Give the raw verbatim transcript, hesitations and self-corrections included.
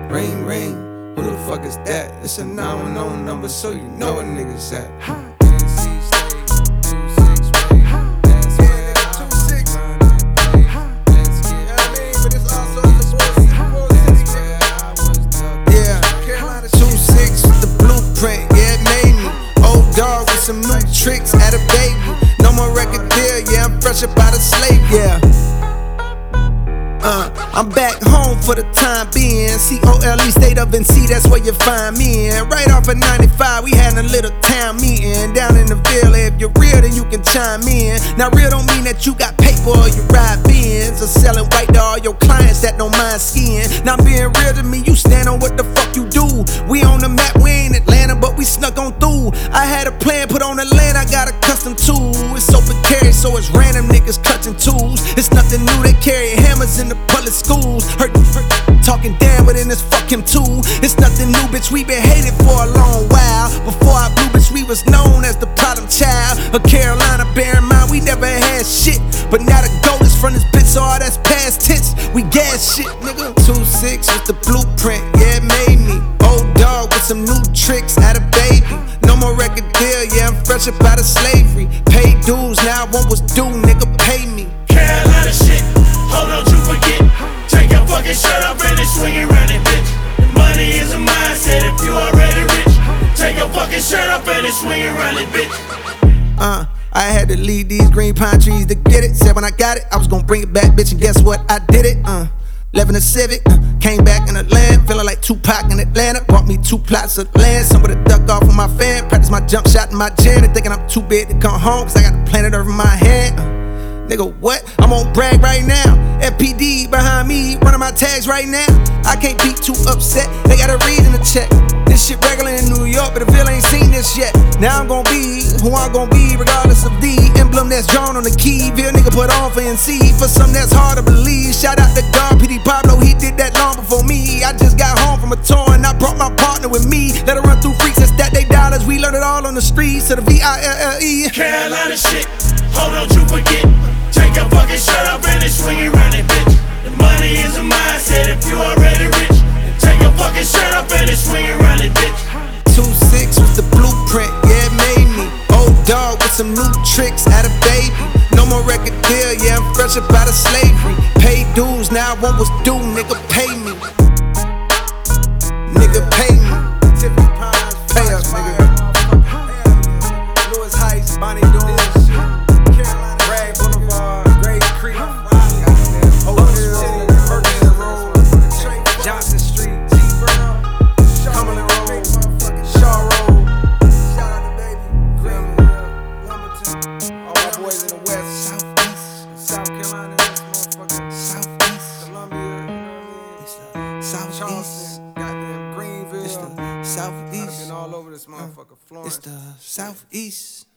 Ring, ring, who the fuck is that? It's a nine one one number, so you know what niggas at. Some new tricks at a baby. No more record deal, yeah, I'm fresh up out of slave, yeah. Uh, I'm back home for the time being. C O L E, state of N C, that's where you find me in. Right off of ninety-five, we had a little town meeting down in the Ville. If you're real, then you can chime in. Now real don't mean that you got paper or you ride Benz, or selling white to all your clients that don't mind skiing. Now being real to me, you stand on what the fuck you do. We on the map, we ain't Atlanta, but we snuck on through. I had a plan put on the land, I got a custom tool. It's open carry, so it's random niggas clutching tools. It's nothing new, they carry hammers in the public schools. Hurt, hurt, talking down, but then it's fuck him too. It's nothing new, bitch, we been hated for a long while. Before I blew, bitch, we was known as the problem child of Carolina. Bear in mind, we never had shit, but now the gold is from this bitch, so all that's past tense. We gas shit, nigga. two six was the blueprint, yeah, it made me. Old dog with some new tricks at a baby. No more record deal, yeah, I'm fresh up out of slavery. Paid dues, now I want what's due, nigga, pay me. Carolina shit, hold on, you forget. Take your fucking shirt off and then swing it round it, bitch. Money is a mindset if you already rich. Take your fucking shirt off and then swing it round it, bitch. Uh, I had to leave these green pine trees to get it. Said when I got it, I was gonna bring it back, bitch, and guess what? I did it. Uh, living a Civic, uh, came back in the land, feeling like Tupac in Atlanta. Bought me two plots of land, some with a duck off of my fan. Practice my jump shot in my gym, and thinking I'm too big to come home, cause I got the planet over my head. Uh, Nigga, what? I'm on brag right now. F P D behind me, running my tags right now. I can't be too upset, they got a reason to check. This shit regular in New York, but the Ville ain't seen this yet. Now I'm gon' be who I'm gon' be, regardless of the emblem that's drawn on the key. Ville nigga put on for N C, for something that's hard to believe. Shout out to God, P D Pablo, he did that long before me. I just got home from a tour and I brought my partner with me. Let her run through freaks and stack they dollars. We learned it all on the streets of the V I L L E. Carolina shit, hold on, you forget. Take your fucking shirt off and then swing it round it, bitch. The money is a mindset if you already rich. Take your fucking shirt off and then swing it round it, bitch. two six was the blueprint, yeah, it made me. Old dog with some new tricks at a baby. No more record deal, yeah, I'm fresh up out of slavery. Paid dues, now I want what's due, nigga, pay me. Nigga, pay me. Pay us, nigga. Lewis Heights, Bonnie doing this shit. Rag Boulevard, Great Creek, Oak Hill, Perkins Road, Johnson Street, G Brown, Cumberland Road, Shaw Road. Shout out to baby, Greenville, Lumberton, all my boys in the West, Southeast, South Carolina, this motherfucker, Southeast, Columbia, you know what I mean? South Charleston, goddamn Greenville, it's the Southeast. I've been all over this motherfucker, Florence. It's the Southeast.